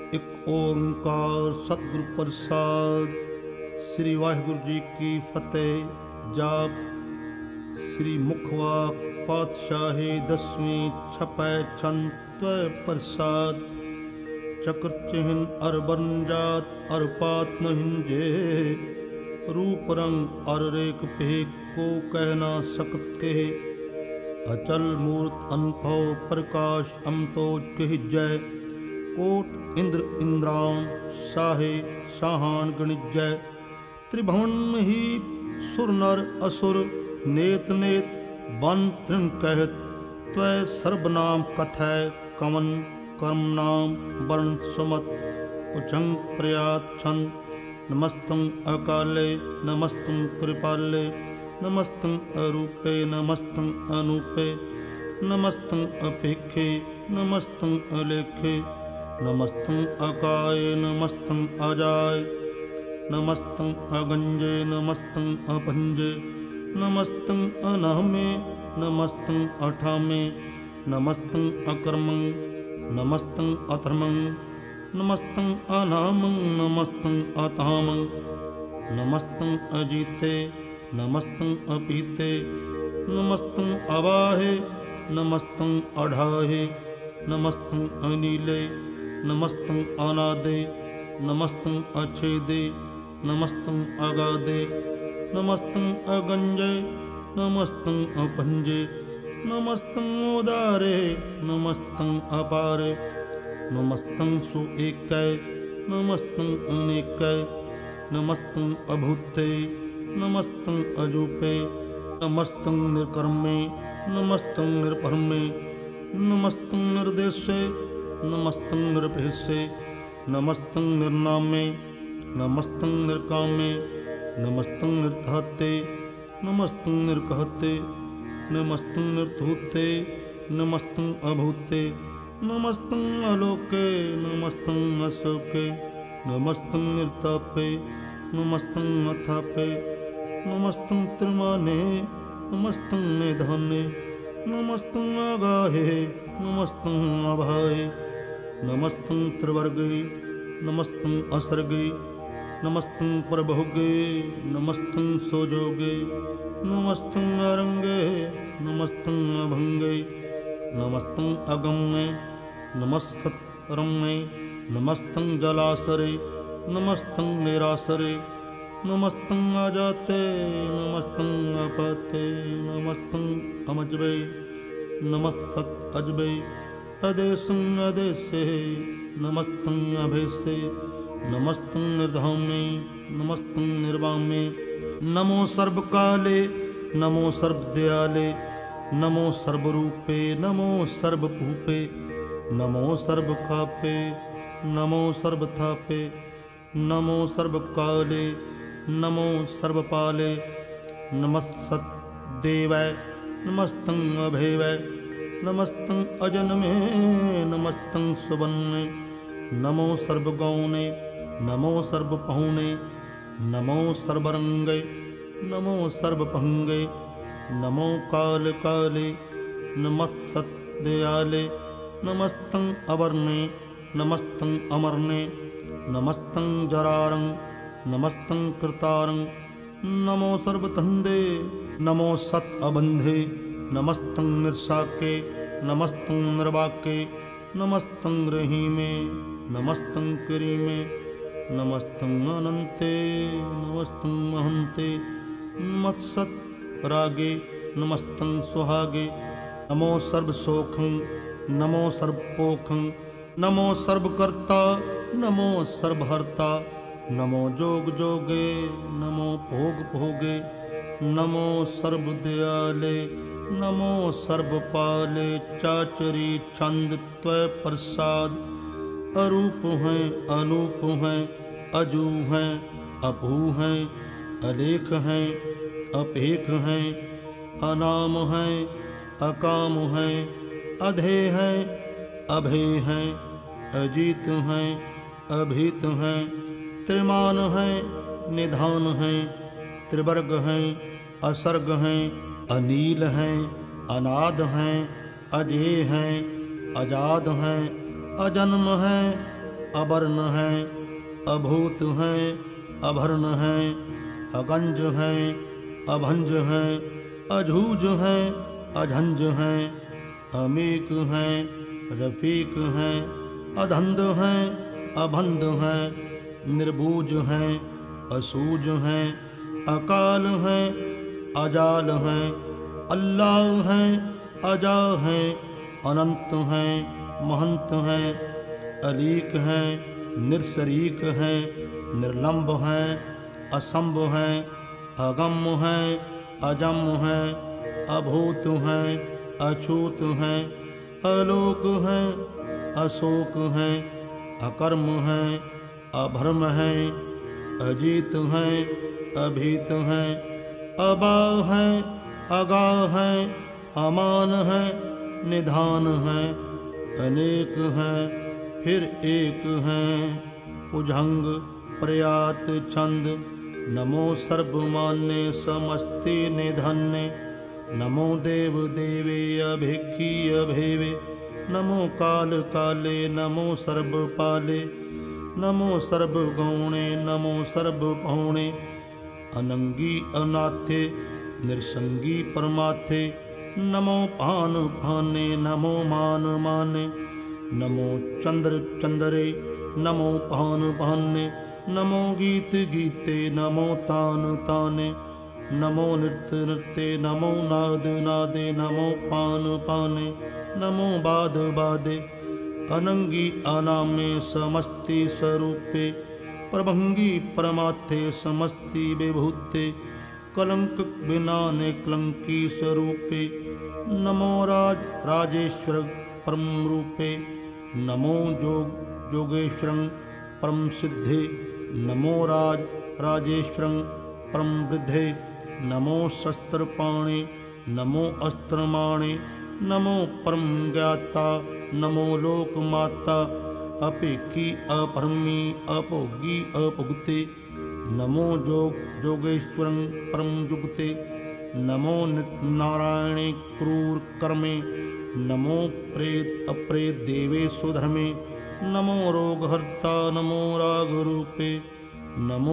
एक ओंकार सतगुरु प्रसाद। श्री वाहिगुरु जी की फतेह। जाप श्री मुखवाक पातशाही 10वीं छपै छंद त्वय प्रसाद। चक्र चिन्ह अरबन जात अरपात न हिंजे। रूप रंग अर रेख भेक को कहना सकत के। अचल मूर्त अनुभव प्रकाश अमतोज के जय। कोट इंद्र इंद्राण साहे साहान गणिजय। त्रिभुवन में ही सुर नर असुर नेत नेत बन तृण कहत। त्वय सर्वनाम कथय कमन कर्म नाम वर्ण सुमत। पुछंग प्रयात छंद नमस्तं अकाले नमस्तं कृपाले। नमस्तं अरूपे नमस्तं अनूपे। नमस्तं अपेखे नमस्तं अलेखे। नमस्तं अकाय नमस्तं अजाय। नमस्तं अगंजे नमस्तं अपंजे। नमस्तं अनामे नमस्तं अठामे। नमस्तं अकर्मं नमस्तं अधर्मं। नमस्तं अनामं नमस्तं अतामं। नमस्तं अजीते नमस्तं अपीते। नमस्तं अवाहे नमस्तं अढाहे। नमस्तं अनीले नमस्तं अनादे। नमस्तं अच्छेदे नमस्तं अगाधे। नमस्तं अगंजे नमस्तं अपंजे। नमस्तं उदारे नमस्तं अपारे। नमस्तं सुएकै नमस्तं अनेकै। नमस्तं अभूते नमस्तं अजूपे। नमस्तं निर्कर्मे नमस्तं निर्भर्मे। नमस्तं निर्देशे नमस्तं निरपेक्षे। नमस्तं निर्नामे नमस्तं निर्कामे। नमस्तं निर्धाते नमस्तं निर्कहते। नमस्तं निर्धूते नमस्तं अभूते। नमस्तं अलोके नमस्तं अशोके। नमस्तं निर्तापे नमस्तं अथापे। नमस्तं त्रिमाने नमस्तं निधाने। नमस्तं आगाहे नमस्तं अभाए। नमस्तं त्रिवर्गे नमस्तं असर्गे। नमस्तं प्रभोगे नमस्तं सोजोगे। नमस्तं अरंगे नमस्तं अभंगे। नमस्तं अगम्ये नमस्तरम्ये। नमस्तं जलासरे नमस्तं निरासरे। नमस्तं अजाते नमस्तं अपाते। नमस्तं अमजबे नमस्तत् अजबे। अदेशं अदेशे नमस्तं अभेशे। नमस्तं निर्धामे नमस्तं निर्वामे। नमो सर्वकाले नमो सर्वदयाले। नमो सर्वरूपे नमो सर्वभूपे। नमो सर्वखापे नमो सर्वथापे। नमो सर्वकाले नमो सर्वपाले। नमस्सत् देवाय नमस्तं अभेवै। नमस्तं अजन्मे नमस्तं सुवन्ने। नमो सर्वगौणे नमो सर्वपहुने। नमो सर्वरंगे नमो सर्वभंगे। नमो काल काले नमस्सत् दयाले। नमस्तं अवर्णे नमस्तं अमर्णे। नमस्तं जरारं नमस्तं कृतारं। नमो सर्वतंदे नमो सत् अबंधे। नमस्तं निर्साके नमस्तं निर्वाके। नमस्तं रहीमे नमस्तं करीमे। नमस्तं अनन्ते नमस्तं महन्ते। नमस्सत् रागे नमस्तं सुहागे। नमो सर्वसोखं नमो सर्वपोखं। नमो सर्वकर्ता नमो सर्वहर्ता। नमो जोग जोगे नमो भोग भोगे। नमो सर्वदयाले नमो सर्वपाले। चाचरी छंद त्वय प्रसाद। अरूप हैं अनूप हैं अजू हैं अभू हैं अलेख हैं अपेख हैं। अनाम हैं अकाम हैं अधे हैं अभे हैं। अजीत हैं अभीत हैं। त्रिमान हैं निधान हैं। त्रिवर्ग हैं असर्ग हैं अनील हैं अनाद हैं। अजेय हैं अजाद हैं अजन्म हैं अवर्ण हैं, अभूत हैं, अभर्ण हैं, अगंज हैं, अभंज हैं, अझूज हैं, अझंज हैं, अमीक हैं, रफीक हैं, अधंध हैं, अभंध हैं, निर्बूज हैं, असूज हैं, अकाल हैं, अजाल हैं, अल्लाह हैं, अजा हैं, अनंत हैं, महंत हैं, अलीक हैं, निरशरीक हैं, निर्लंब हैं, असंभ हैं, अगम हैं, अजम हैं, अभूत हैं, अछूत हैं, अलोक हैं, अशोक हैं, अकर्म हैं, अभर्म हैं, अजीत हैं, अभीत हैं, अबाह हैं, अगाह हैं, अमान हैं, निधान हैं, अनेक हैं, फिर एक हैं, उजंग प्रयात छंद। नमो सर्वमान्य समस्ति निधन्य, नमो देव देवे अभिखी अभेवे, नमो काल काले, नमो सर्वपाले, नमो सर्वगौणे, नमो सर्वभौणे, अनंगी अनाथे, निरसंगी परमाथे, नमो पान भाने, नमो मान माने, नमो चंद्र चंद्रे, नमो पान भाने, नमो गीत गीते, नमो तान ताने, नमो नृत्य नृत्य, नमो नाद नादे, नमो पान पाने, नमो बाद बादे, अनंगी अनामे समस्ति स्वरूपे, प्रभंगी परमाथे समस्ति विभूते, कलंक बिना ने कलंकी स्वरूपे, नमो राजेश्वर परम रूपे, नमो जोगेश्वरं परम सिद्धे, नमो राजेश्वरं परम वृद्धे, नमो शस्त्रपाणे, नमो अस्त्रमाणे, नमो परम ज्ञाता, नमो लोकमाता, अपेक्षी अपरमी अपोगी अपुगते, नमो जोगेश्वरं परम जुगते, नमो नारायणे क्रूर कर्मे, नमो प्रेत अप्रेत देवेशु धर्मे, नमो रोगहर्ता, नमो रागरूपे, नमो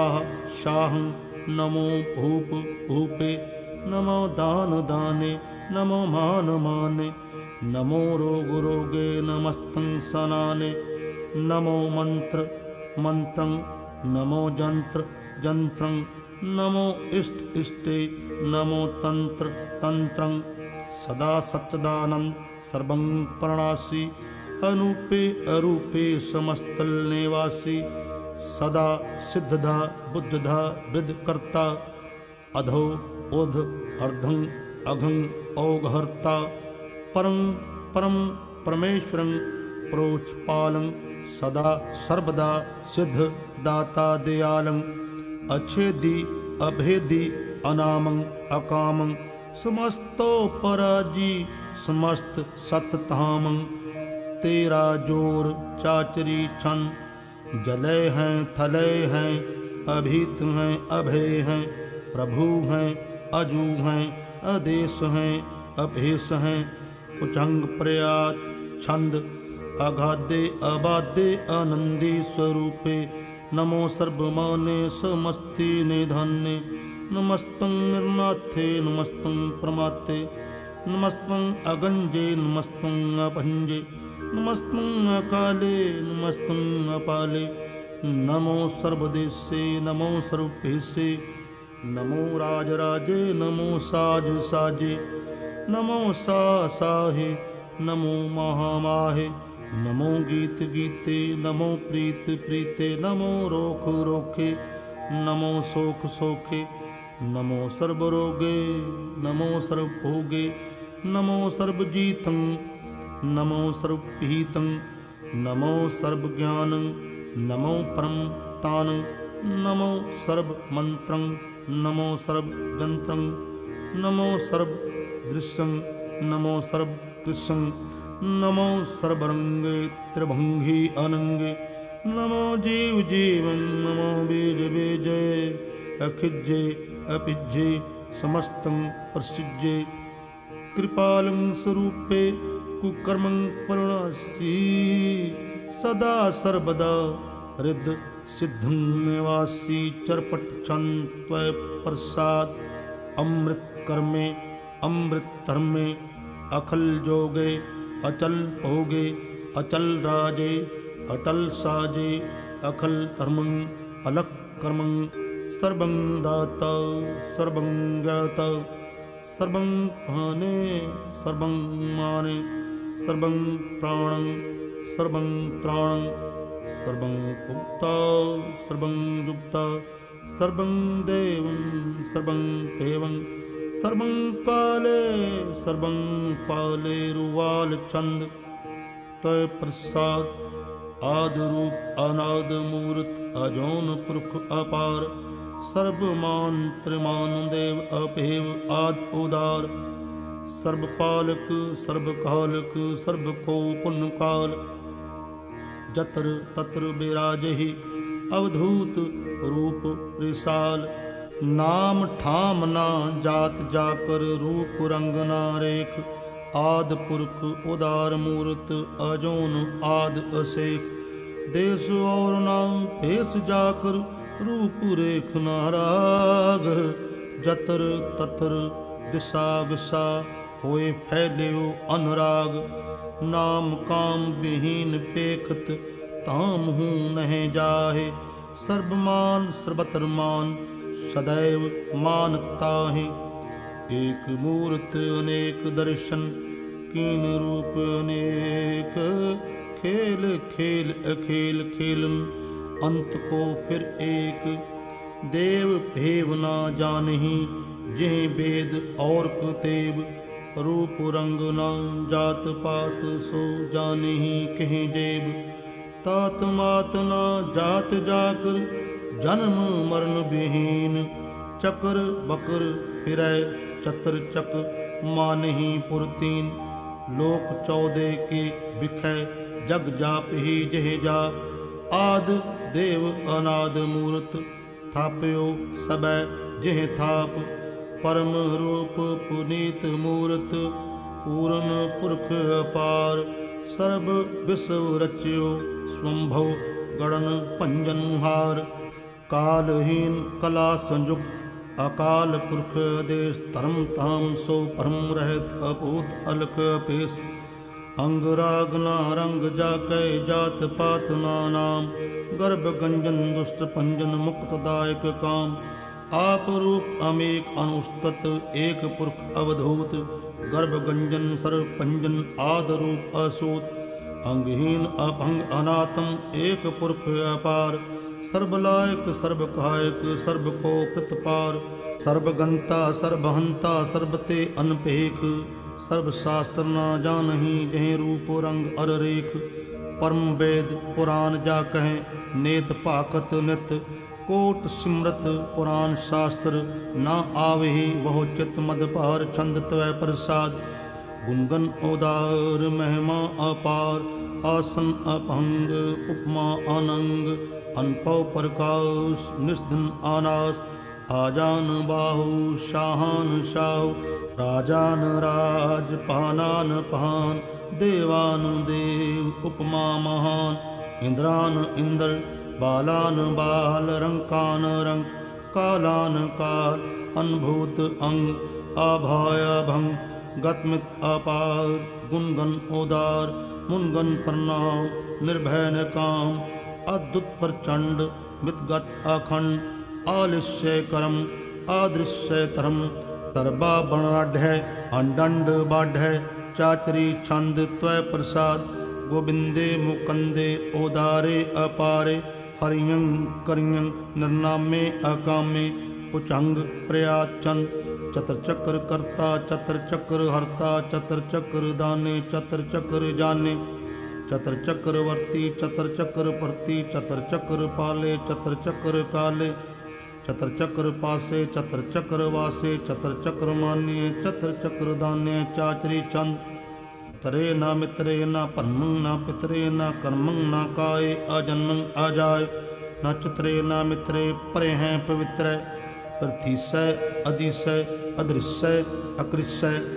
शाहं, नमो भूप भूपे, नमो दान दाने, नमो मान माने, नमो रोग रोगे, नमस्तं सनाने, नमो मंत्र मंत्रं, नमो जंत्र जंत्रं, नमो इष्ट इष्टे, नमो तंत्र तंत्रं, सदा सच्चिदानंद सर्वं प्रणासी, अनूपे अरूपे समस्तल निवासी, सदा सिद्धधा बुद्धधा वृद्धकर्ता, अधो उध अर्धं अघं औघहर्ता, परं परम परमेश्वरं प्रोचपालं, सदा सर्वदा सिद्ध दाता दयालं, अच्छेदी अभेदी अनामं अकामं, समस्तोपराजी समस्त सतधामं, तेरा जोर चाचरी छन, जलय हैं थलय हैं, अभीत हैं अभय हैं, प्रभु हैं अजू हैं, आदेश हैं अभेश हैं, उचंग प्रयात छंद, अगाधे अबाधे आनंदी स्वरूपे, नमो सर्वमाने समस्ति निधान्ये, नमस्तं निर्नाथे, नमस्तं प्रमाथे, नमस्तं अगंजे, नमस्तं अभंजे, नमस्तं अकाले, नमस्तं अपाले, नमो सर्वदेशे, नमो सर्वभेशे, नमो राजराजे, नमो साज साजे, नमो साहे, नमो महामाहे, नमो गीत गीते, नमो प्रीत प्रीते, नमो रोख रोखे, नमो शोक शोखे, नमो सर्वरोगे, नमो सर्वभोगे, नमो सर्वजीतं, नमो सर्वपीतं, नमो सर्वज्ञानं, नमो परम तानं, नमो सर्वमन्त्रं, नमो सर्वयन्त्रं, नमो सर्वदृश्यं, नमो सर्वकृष्णं, नमो सर्वरंगे त्रिभंगी अनंगे, नमो जीव जीवं, नमो बीज बीजे, अखिज्जे अपिज्जे, समस्तं प्रसिज्जे, कृपालं स्वरूपे, कुकर्मं प्रणश्यि सदा सर्वदा रिद्ध सिद्धं निवासी चरपट छंद त्वय प्रसाद अमृत कर्मे अमृत धर्मे अखल जोगे अचल भोगे अचल राजे अटल साजे अखल धर्मं अलक कर्मं सर्वं दाता सर्वं ज्ञाता सर्वं भाने सर्वं माने सर्वं प्राणं सर्वं त्राणं सर्वं पुक्ता सर्वं युक्ता सर्वं देवं सर्वं देवं सर्वं काले सर्वं पाले रुवाल छंद तय प्रसाद आदि रूप अनाद मूर्त अजौन पुरख अपार सर्वमान त्रिमान देव अभेव आद उदार सर्वपालक सर्वकालक सर्वको पुण्य काल जत्र तत्र विराजहि अवधूत रूप रिसाल नाम ठाम ना जात जाकर रूप रंग ना रेख आद पुरख उदार मूर्त अजोन आद असेख देश और नाम भेष जाकर रूप रेख नाराग जतर ततर दिशा विशा होए फैल्यो अनुराग नाम काम विहीन पेखत ताम हूँ नह जाहे सर्वमान सर्वतर मान सदैव मानता है एक मूर्त अनेक दर्शन कीन रूप अनेक खेल खेल अखेल खेलन अंत को फिर एक देव भेव ना जानही जिह वेद और कुतेब रूप रंग ना जात पात सो जानही कहीं जेब तात मात ना जात जाकर जन्म मरण विहीन चक्र बकर फिरै चतर चक मानही पुरतीन लोक 14 के बिखै जग जाप ही जह जाप आद देव अनाद मूर्त थाप्यो सबै जिह थाप परम रूप पुनीत मूर्त पूर्ण पुरख अपार सर्व विश्व रच्यो स्वंभव गणन पंजन हार कालहीन कला संयुक्त अकाल पुरख देश धर्म ताम सो परम रहत अपूत अलक पेश अंग राग ना रंग जाकै जात पात ना नाम गर्भ गंजन दुष्ट पंजन मुक्तदायक काम आप रूप अमेक अनुस्तत एक पुरख अवधूत गर्भ गंजन सर्व पंजन आद रूप असूत अंगहीन अभंग अनाथम एक पुरख अपार सर्वलायक सर्वकायक सर्व को पितपार सर्वगंता सर्वहंता सर्वते अनपेख सर्व शास्त्र न जानही जह रूप रंग अर रेख परम वेद पुराण जा कहें नेत पाकत नित कोट सिमरत पुराण शास्त्र न आवहि वह चित मद पार छंद त्वय प्रसाद गुणगन उदार महिमा अपार आसन अपंग उपमा अनंग अनपव प्रकाश निस्दिन अनास आजान बाहु शाहान शाहु राजान राज पानान पान देवान देव उपमा महान इंद्रान इंद्र बालान बाल रंकान रंक कालान काल अनभूत अंग अभय भंग गतमित अपार गुणगन उदार मुनगन प्रणाम निर्भय काम अद्भुत प्रचंड मितगत अखंड आलिश्य करम आदृश्य धर्म तरबा बणाढ़ अंडंड बाढ़ चाचरी छंद त्वय प्रसाद गोविंदे मुकंदे ओदारे अपारे हरियं करियं निर्नामे अकामे पुचंग प्रयात चंद चतर चक्र कर्ता चतर चक्र हरता चतर चक्र दाने चतर चक्र जाने चतर चक्रवर्ती चतर चक्र प्रति चतर चक्र पाले चतर चक्र काले चतर चक्र पासे चतर चक्र वासे चतर चक्र मान्य चतर चक्र दान्य चाचरी चंद तरे न मित्रे न परमं न पितरे न कर्मं न काय अजन्मं अजाय न चित्रे न मित्रे परे हैं पवित्र प्रतिशय अधिशय अदृश्य अकृष्य